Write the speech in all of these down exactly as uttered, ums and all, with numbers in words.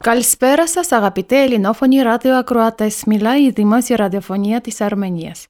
Καλησπέρα σας αγαπητοί ελληνόφωνοι ραδιοακροατές, μιλάει η Δημόσια Ραδιοφωνία της Αρμενίας.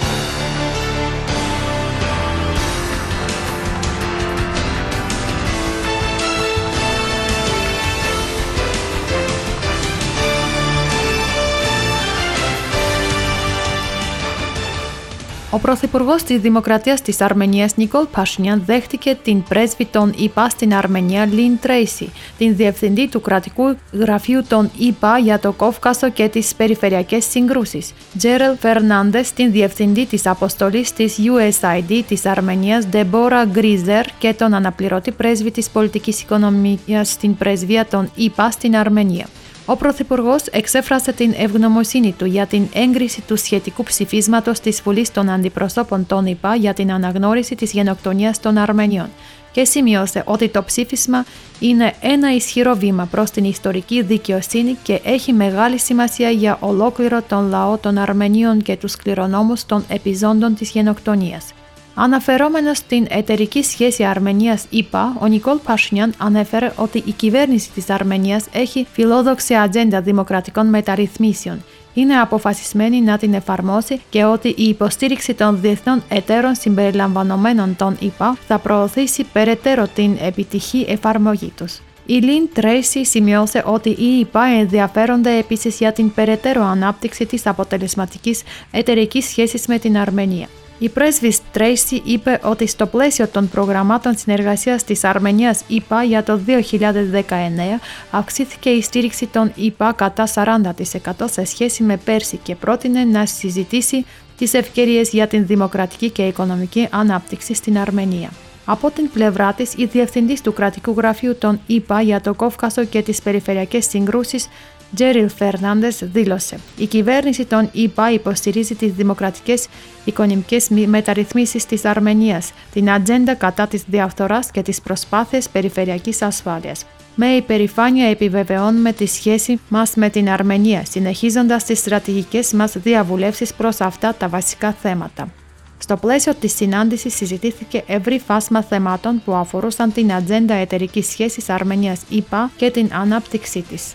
Ο Πρωθυπουργός της Δημοκρατίας της Αρμενίας Νικόλ Πασινιάν δέχτηκε την πρέσβη των ΗΠΑ στην Αρμενία Λιν Τρέισι, την διευθυντή του κρατικού γραφείου των ΗΠΑ για το Κόφκασο και τις περιφερειακές συγκρούσεις, Τζέρελ Φερνάντες, την διευθυντή της αποστολής της γιου ες άι ντι της Αρμενίας Ντεμπόρα Γκρίζερ και τον αναπληρωτή πρέσβη της πολιτικής οικονομίας στην πρεσβεία των ΗΠΑ στην Αρμενία. Ο Πρωθυπουργός εξέφρασε την ευγνωμοσύνη του για την έγκριση του σχετικού ψηφίσματος της Βουλής των Αντιπροσώπων των ΗΠΑ για την αναγνώριση της γενοκτονίας των Αρμενιών και σημείωσε ότι το ψήφισμα είναι ένα ισχυρό βήμα προς την ιστορική δικαιοσύνη και έχει μεγάλη σημασία για ολόκληρο τον λαό των Αρμενίων και τους κληρονόμους των επιζώντων της γενοκτονίας. Αναφερόμενος στην εταιρική σχέση Αρμενίας-ΗΠΑ, ο Νικόλ Πασινιάν ανέφερε ότι η κυβέρνηση της Αρμενίας έχει φιλόδοξη ατζέντα δημοκρατικών μεταρρυθμίσεων, είναι αποφασισμένη να την εφαρμόσει και ότι η υποστήριξη των διεθνών εταίρων συμπεριλαμβανομένων των ΗΠΑ θα προωθήσει περαιτέρω την επιτυχή εφαρμογή τους. Η Λιν Τρέισι σημειώσε ότι οι ΗΠΑ ενδιαφέρονται επίσης για την περαιτέρω ανάπτυξη της αποτελεσματικής εταιρικής σχέσης με την Αρμενία. Η πρέσβης Τρέισι είπε ότι στο πλαίσιο των προγραμμάτων συνεργασίας της Αρμενίας ΗΠΑ για το δύο χιλιάδες δεκαεννέα αυξήθηκε η στήριξη των ΗΠΑ κατά σαράντα τοις εκατό σε σχέση με πέρσι και πρότεινε να συζητήσει τις ευκαιρίες για την δημοκρατική και οικονομική ανάπτυξη στην Αρμενία. Από την πλευρά της, η διευθυντής του κρατικού γραφείου των ΗΠΑ για το Κόφκασο και τις περιφερειακές συγκρούσεις, Τζέρελ Φερνάντες, δήλωσε: «Η κυβέρνηση των ΗΠΑ υποστηρίζει τις δημοκρατικές οικονομικές μεταρρυθμίσεις της Αρμενίας, την ατζέντα κατά της διαφθοράς και τις προσπάθειες περιφερειακής ασφάλειας. Με υπερηφάνεια επιβεβαιώνουμε τη σχέση μας με την Αρμενία, συνεχίζοντας τις στρατηγικές μας διαβουλεύσεις προς αυτά τα βασικά θέματα». Στο πλαίσιο της συνάντησης συζητήθηκε ευρύ φάσμα θεμάτων που αφορούσαν την ατζέντα εταιρικής σχέσης Αρμενίας-ΗΠΑ και την ανάπτυξή της.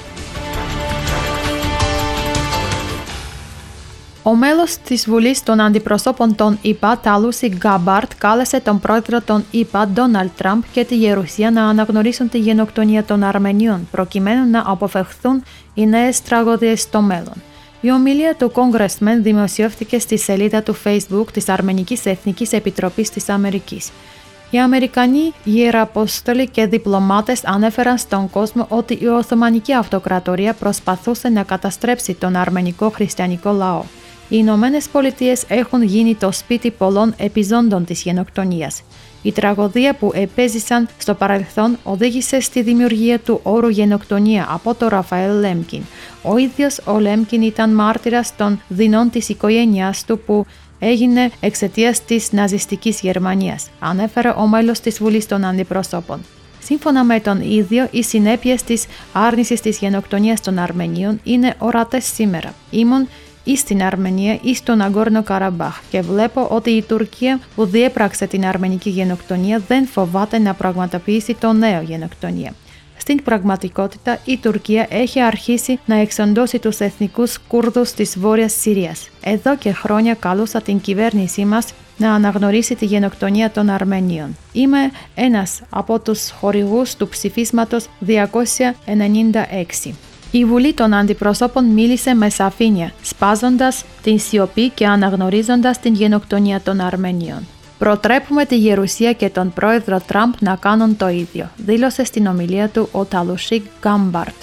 Ο μέλος της Βουλής των Αντιπροσώπων των ΗΠΑ, Τάλουσι Γκάμπαρτ, κάλεσε τον πρόεδρο των ΗΠΑ, Ντόναλντ Τραμπ, και τη Γερουσία να αναγνωρίσουν τη γενοκτονία των Αρμενίων, προκειμένου να αποφευχθούν οι νέες τραγωδίες στο μέλλον. Η ομιλία του Congressman δημοσιεύτηκε στη σελίδα του Facebook της Αρμενικής Εθνικής Επιτροπής της Αμερικής. Οι Αμερικανοί ιεραποστόλοι και διπλωμάτες ανέφεραν στον κόσμο ότι η Οθωμανική Αυτοκρατορία προσπαθούσε να καταστρέψει τον αρμενικό χριστιανικό λαό. Οι Ηνωμένες Πολιτείες έχουν γίνει το σπίτι πολλών επιζώντων της γενοκτονίας. Η τραγωδία που επέζησαν στο παρελθόν οδήγησε στη δημιουργία του όρου γενοκτονία από τον Ραφαέλ Λέμκιν. Ο ίδιος ο Λέμκιν ήταν μάρτυρας των δεινών της οικογένειάς του που έγινε εξαιτίας της ναζιστικής Γερμανίας, ανέφερε ο μέλος της Βουλής των Αντιπροσώπων. Σύμφωνα με τον ίδιο, οι συνέπειες της άρνησης της γενοκτονίας των Αρμενίων είναι ορατές σήμερα. Ήμουν ή στην Αρμενία ή στον Ναγκόρνο Καραμπάχ και βλέπω ότι η Τουρκία που διέπραξε την αρμενική γενοκτονία δεν φοβάται να πραγματοποιήσει το νέο γενοκτονία. Στην πραγματικότητα, η Τουρκία έχει αρχίσει να εξοντώσει τους εθνικούς Κούρδους της Βόρειας Συρίας. Εδώ και χρόνια καλούσα την κυβέρνησή μας να αναγνωρίσει τη γενοκτονία των Αρμενίων. Είμαι ένας από τους χορηγούς του ψηφίσματος διακόσια ενενήντα έξι. Η Βουλή των Αντιπροσώπων μίλησε με σαφήνεια, σπάζοντας την σιωπή και αναγνωρίζοντας την γενοκτονία των Αρμενίων. «Προτρέπουμε τη Γερουσία και τον πρόεδρο Τραμπ να κάνουν το ίδιο», δήλωσε στην ομιλία του ο Τάλουσι Γκάμπαρτ.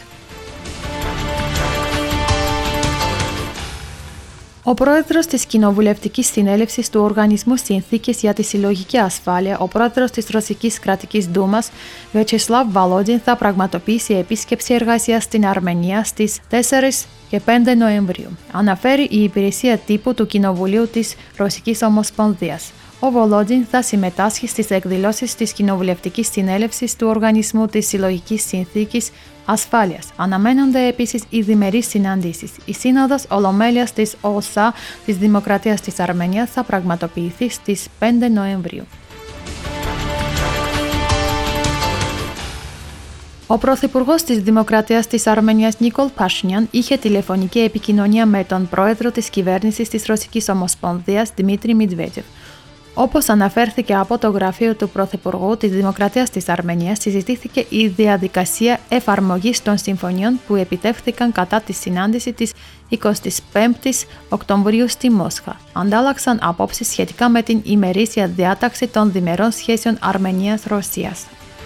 Ο πρόεδρος της Κοινοβουλευτικής Συνέλευσης του Οργανισμού Συνθήκης για τη Συλλογική Ασφάλεια, ο πρόεδρος της Ρωσικής Κρατικής Δούμας, Βιατσεσλάβ Βαλόντιν, θα πραγματοποιήσει επίσκεψη εργασίας στην Αρμενία στις τέσσερις και πέντε Νοεμβρίου, αναφέρει η υπηρεσία τύπου του Κοινοβουλίου της Ρωσικής Ομοσπονδίας. Ο Βολόντιν θα συμμετάσχει στις εκδηλώσεις της Κοινοβουλευτικής Συνέλευσης του Οργανισμού της Συλλογικής Συνθήκης Ασφάλειας. Αναμένονται επίσης οι διμερείς συναντήσεις. Η Σύνοδος Ολομέλειας της ΟΣΑ της Δημοκρατίας της Αρμενίας θα πραγματοποιηθεί στις πέντε Νοεμβρίου. Ο Πρωθυπουργός της Δημοκρατίας της Αρμενίας Νίκολ Πασινιάν είχε τηλεφωνική επικοινωνία με τον πρόεδρο της κυβέρνησης της Ρωσικής Ομοσπονδίας Δημήτρη Μετβέντεφ. Όπως αναφέρθηκε από το γραφείο του Πρωθυπουργού της Δημοκρατίας της Αρμενίας, συζητήθηκε η διαδικασία εφαρμογής των συμφωνιών που επιτεύχθηκαν κατά τη συνάντηση της εικοστής πέμπτης Οκτωβρίου στη Μόσχα. Αντάλλαξαν απόψεις σχετικά με την ημερήσια διάταξη των διμερών σχέσεων Αρμενίας-Ρωσίας.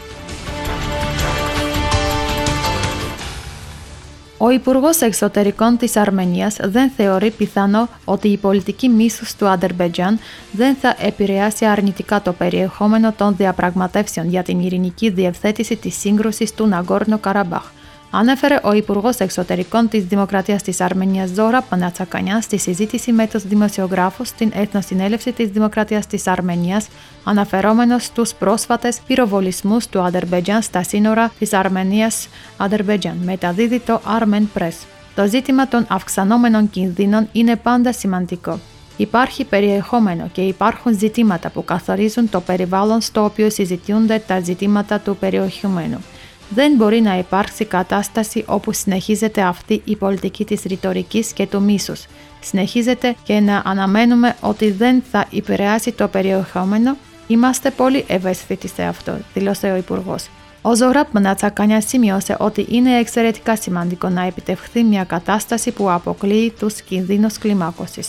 Ο Υπουργός Εξωτερικών της Αρμενίας δεν θεωρεί πιθανό ότι η πολιτική μίσους του Αζερμπαϊτζάν δεν θα επηρεάσει αρνητικά το περιεχόμενο των διαπραγματεύσεων για την ειρηνική διευθέτηση της σύγκρουσης του Ναγκόρνο Καραμπάχ. Ανέφερε ο Υπουργός Εξωτερικών της Δημοκρατίας της Αρμενίας Ζόχραπ Μνατσακανιάν στη συζήτηση με τους δημοσιογράφους στην Εθνοσυνέλευση της Δημοκρατίας της Αρμενίας, αναφερόμενος στους πρόσφατες πυροβολισμούς του Αζερμπαϊτζάν στα σύνορα της Αρμενίας-Αζερμπαϊτζάν, μεταδίδει το Armen Press. Το ζήτημα των αυξανόμενων κινδύνων είναι πάντα σημαντικό. Υπάρχει περιεχόμενο και υπάρχουν ζητήματα που καθορίζουν το περιβάλλον στο οποίο συζητιούνται τα ζητήματα του περιεχομένου. Δεν μπορεί να υπάρξει κατάσταση όπου συνεχίζεται αυτή η πολιτική της ρητορικής και του μίσους. Συνεχίζεται και να αναμένουμε ότι δεν θα επηρεάσει το περιεχόμενο. Είμαστε πολύ ευαίσθητοι σε αυτό, δήλωσε ο Υπουργός. Ο Ζόχραπ Μνατσακανιάν σημείωσε ότι είναι εξαιρετικά σημαντικό να επιτευχθεί μια κατάσταση που αποκλείει τους κινδύνους κλιμάκωσης.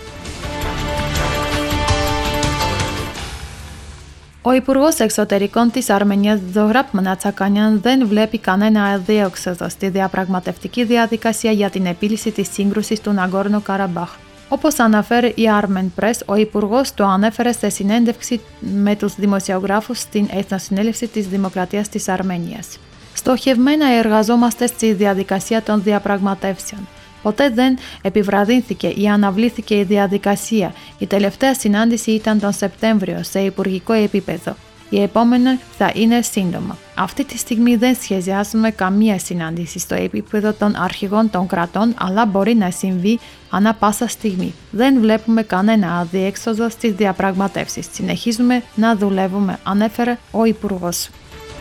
Ο Υπουργός Εξωτερικών της Αρμενίας Ζόχραπ Μνατσακανιάν δεν βλέπει κανένα αδιέξοδο στη διαπραγματευτική διαδικασία για την επίλυση της σύγκρουσης του Ναγκόρνο Καραμπάχ. Όπως αναφέρει η Armen Press, ο Υπουργός το ανέφερε σε συνέντευξη με τους δημοσιογράφους στην Εθνοσυνέλευση της Δημοκρατίας της Αρμενίας. Στοχευμένα εργαζόμαστε στη διαδικασία των διαπραγματεύσεων. Ποτέ δεν επιβραδύνθηκε ή αναβλήθηκε η διαδικασία. Η τελευταία συνάντηση ήταν τον Σεπτέμβριο σε υπουργικό επίπεδο. Η επόμενη θα είναι σύντομα. Αυτή τη στιγμή δεν σχεδιάζουμε καμία συνάντηση στο επίπεδο των αρχηγών των κρατών, αλλά μπορεί να συμβεί ανά πάσα στιγμή. Δεν βλέπουμε κανένα αδιέξοδο στις διαπραγματεύσεις. Συνεχίζουμε να δουλεύουμε, ανέφερε ο Υπουργός.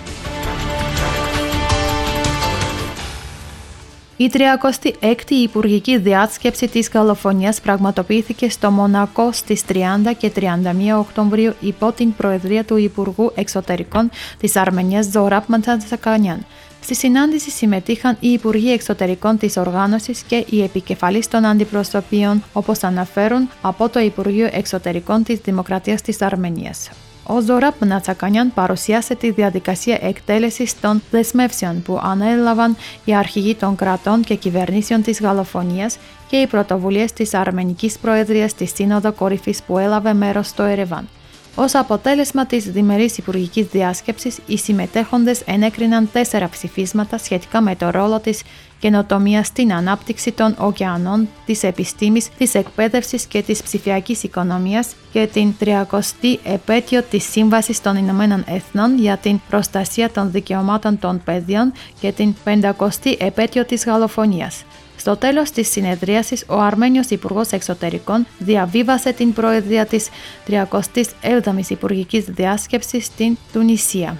Η τριακοστή έκτη Υπουργική Διάσκεψη της Γαλλοφωνίας πραγματοποιήθηκε στο Μονακό στις τριάντα και τριάντα μία Οκτωβρίου υπό την προεδρία του Υπουργού Εξωτερικών της Αρμενίας Ζόχραπ Μνατσακανιάν. Στη συνάντηση συμμετείχαν οι Υπουργοί Εξωτερικών της οργάνωσης και οι επικεφαλείς των αντιπροσωπείων, όπως αναφέρουν από το Υπουργείο Εξωτερικών της Δημοκρατίας της Αρμενίας. Ο Ζόχραπ Μνατσακανιάν παρουσίασε τη διαδικασία εκτέλεσης των δεσμεύσεων που ανέλαβαν οι αρχηγοί των κρατών και κυβερνήσεων της Γαλλοφωνίας και οι πρωτοβουλίες της Αρμενικής Προεδρίας στη Σύνοδο Κορυφής που έλαβε μέρος στο Ερεβάν. Ως αποτέλεσμα της διμερής υπουργικής διάσκεψης, οι συμμετέχοντες ενέκριναν τέσσερα ψηφίσματα σχετικά με το ρόλο της καινοτομίας στην ανάπτυξη των ωκεανών, της επιστήμης, της εκπαίδευσης και της ψηφιακής οικονομίας και την τριακοστή επέτειο της Σύμβασης των Ηνωμένων Εθνών για την προστασία των δικαιωμάτων των παιδιών και την πεντακοστή επέτειο της Γαλλοφωνίας. Στο τέλος της συνεδρίασης, ο Αρμένιος Υπουργός Εξωτερικών διαβίβασε την προεδρία της τριακοστής έβδομης Υπουργικής Διάσκεψης στην Τουνησία.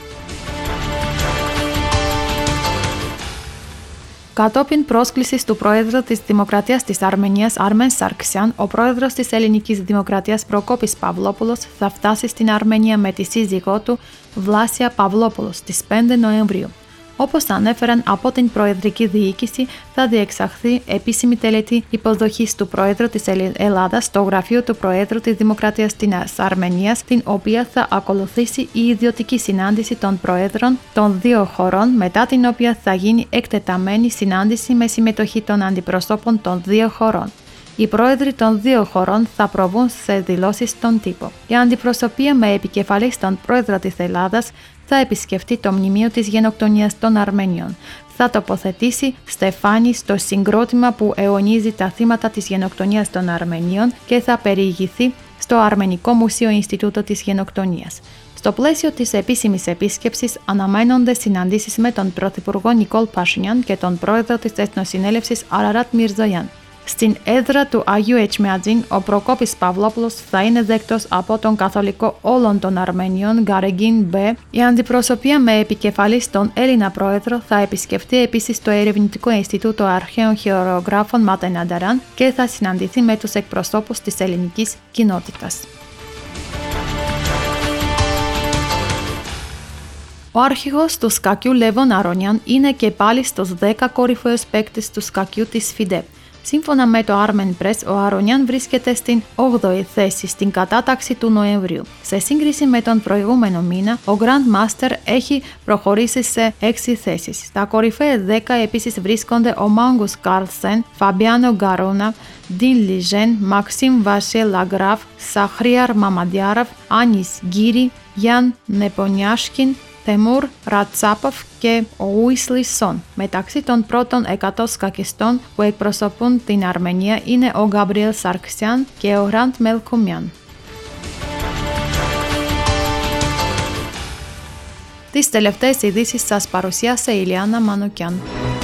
Κατόπιν πρόσκλησης του Πρόεδρου της Δημοκρατίας της Αρμενίας Άρμεν Σαρκσιάν, ο Πρόεδρος της Ελληνικής Δημοκρατίας Προκόπης Παυλόπουλος θα φτάσει στην Αρμενία με τη σύζυγό του Βλάσια Παυλόπουλος στις πέντε Νοεμβρίου. Όπως ανέφεραν από την Προεδρική Διοίκηση, θα διεξαχθεί επίσημη τελετή υποδοχής του Πρόεδρου της Ελλάδας στο γραφείο του Προέδρου της Δημοκρατίας της Αρμενίας, την οποία θα ακολουθήσει η ιδιωτική συνάντηση των Προέδρων των δύο χωρών, μετά την οποία θα γίνει εκτεταμένη συνάντηση με συμμετοχή των αντιπροσώπων των δύο χωρών. Οι πρόεδροι των δύο χωρών θα προβούν σε δηλώσεις στον τύπο. Η αντιπροσωπεία με επικεφαλής τον Πρόεδρο της Ελλάδας θα επισκεφτεί το μνημείο της γενοκτονίας των Αρμένιων. Θα τοποθετήσει στεφάνι στο συγκρότημα που αιωνίζει τα θύματα της γενοκτονίας των Αρμενίων και θα περιηγηθεί στο Αρμενικό Μουσείο Ινστιτούτο της Γενοκτονίας. Στο πλαίσιο της επίσημης επίσκεψης αναμένονται συναντήσεις με τον Πρωθυπουργό Νικόλ Πασινιάν και τον Πρόεδρο της Εθνοσυνέλευσης Αραrat Μιρζογιάν. Στην έδρα του Αγίου Ετσμιadzin, ο Προκόπης Παυλόπουλος θα είναι δεκτός από τον καθολικό όλων των Αρμενίων Γκαρεγκίν Μπέ. Η αντιπροσωπεία με επικεφαλής τον Έλληνα πρόεδρο θα επισκεφτεί επίσης το Ερευνητικό Ινστιτούτο Αρχαίων Χειρογράφων Ματενανταράν και θα συναντηθεί με τους εκπροσώπους της ελληνικής κοινότητας. Ο αρχηγός του σκακιού Λεβόν Αρονιάν είναι και πάλι στους δέκα κορυφαίους παίκτες του σκακιού της ΦΙΔΕ. Σύμφωνα με το Armen Press, ο Αρονιάν βρίσκεται στην όγδοη θέση στην κατάταξη του Νοεμβρίου. Σε σύγκριση με τον προηγούμενο μήνα, ο Grand Master έχει προχωρήσει σε έξι θέσεις. Στα κορυφαία δέκα επίσης βρίσκονται ο Μάγκους Κάρλσεν, Φαμπιάνο Γκαρόνα, Ντίν Λιζέν, Μαξίμ Βασίλ Λαγκράφ, Σαχρίαρ Μαμαντιάραβ, Άνις Γκύρι, Γιάν Νεπονιάσκιν, Τεμούρ Ρατσάποφ και ο Ουίσλι Σον. Μεταξύ των πρώτων εκατό σκακιστών που εκπροσωπούν την Αρμενία είναι ο Γκαμπριέλ Σαρκσιάν και ο Hrant Melkoumian. Τις τελευταίες ειδήσεις σας παρουσίασε η Ηλιάνα Μανουκιάν.